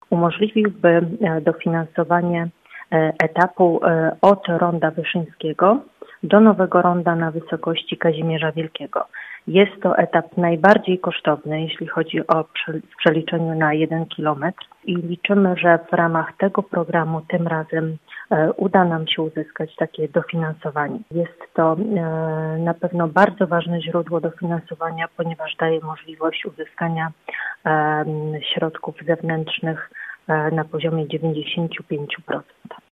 umożliwiłby dofinansowanie etapu od ronda Wyszyńskiego do nowego ronda na wysokości Kazimierza Wielkiego. Jest to etap najbardziej kosztowny, jeśli chodzi o w przeliczeniu na 1 kilometr i liczymy, że w ramach tego programu tym razem uda nam się uzyskać takie dofinansowanie. Jest to na pewno bardzo ważne źródło dofinansowania, ponieważ daje możliwość uzyskania środków zewnętrznych na poziomie 95%.